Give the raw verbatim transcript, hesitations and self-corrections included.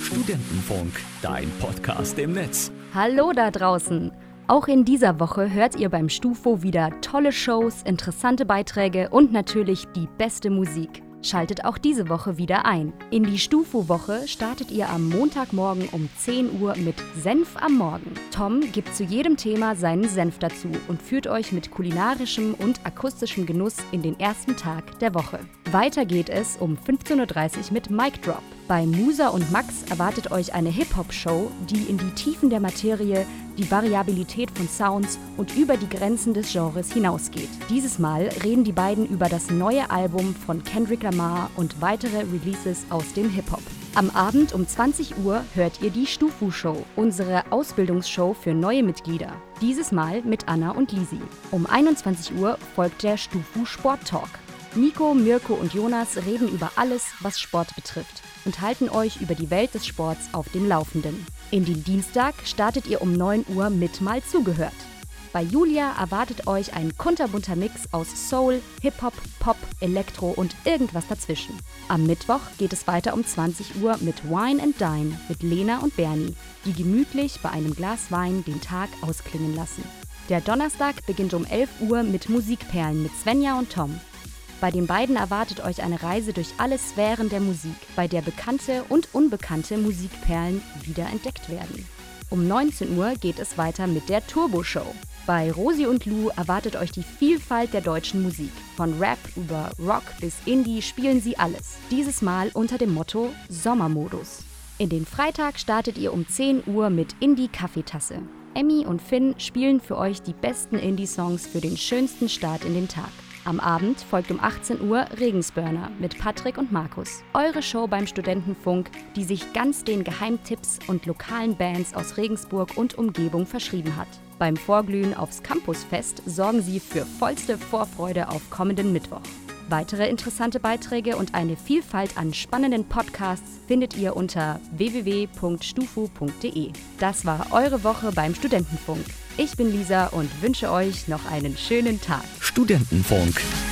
Studentenfunk, dein Podcast im Netz. Hallo da draußen! Auch in dieser Woche hört ihr beim Stufo wieder tolle Shows, interessante Beiträge und natürlich die beste Musik. Schaltet auch diese Woche wieder ein. In die Stufo-Woche startet ihr am Montagmorgen um zehn Uhr mit Senf am Morgen. Tom gibt zu jedem Thema seinen Senf dazu und führt euch mit kulinarischem und akustischem Genuss in den ersten Tag der Woche. Weiter geht es um fünfzehn Uhr dreißig mit Mic Drop. Bei Musa und Max erwartet euch eine Hip-Hop-Show, die in die Tiefen der Materie, die Variabilität von Sounds und über die Grenzen des Genres hinausgeht. Dieses Mal reden die beiden über das neue Album von Kendrick Lamar und weitere Releases aus dem Hip-Hop. Am Abend um zwanzig Uhr hört ihr die Stufu-Show, unsere Ausbildungsshow für neue Mitglieder. Dieses Mal mit Anna und Lisi. Um einundzwanzig Uhr folgt der Stufu Sport Talk. Nico, Mirko und Jonas reden über alles, was Sport betrifft und halten euch über die Welt des Sports auf dem Laufenden. In den Dienstag startet ihr um neun Uhr mit Mal zugehört. Bei Julia erwartet euch ein kunterbunter Mix aus Soul, Hip-Hop, Pop, Elektro und irgendwas dazwischen. Am Mittwoch geht es weiter um zwanzig Uhr mit Wine and Dine mit Lena und Bernie, die gemütlich bei einem Glas Wein den Tag ausklingen lassen. Der Donnerstag beginnt um elf Uhr mit Musikperlen mit Svenja und Tom. Bei den beiden erwartet euch eine Reise durch alle Sphären der Musik, bei der bekannte und unbekannte Musikperlen wiederentdeckt werden. Um neunzehn Uhr geht es weiter mit der Turbo-Show. Bei Rosi und Lou erwartet euch die Vielfalt der deutschen Musik. Von Rap über Rock bis Indie spielen sie alles. Dieses Mal unter dem Motto Sommermodus. In den Freitag startet ihr um zehn Uhr mit Indie-Kaffeetasse. Emmy und Finn spielen für euch die besten Indie-Songs für den schönsten Start in den Tag. Am Abend folgt um achtzehn Uhr Regensburner mit Patrick und Markus. Eure Show beim Studentenfunk, die sich ganz den Geheimtipps und lokalen Bands aus Regensburg und Umgebung verschrieben hat. Beim Vorglühen aufs Campusfest sorgen sie für vollste Vorfreude auf kommenden Mittwoch. Weitere interessante Beiträge und eine Vielfalt an spannenden Podcasts findet ihr unter w w w punkt stufu punkt d e. Das war eure Woche beim Studentenfunk. Ich bin Lisa und wünsche euch noch einen schönen Tag. Studentenfunk,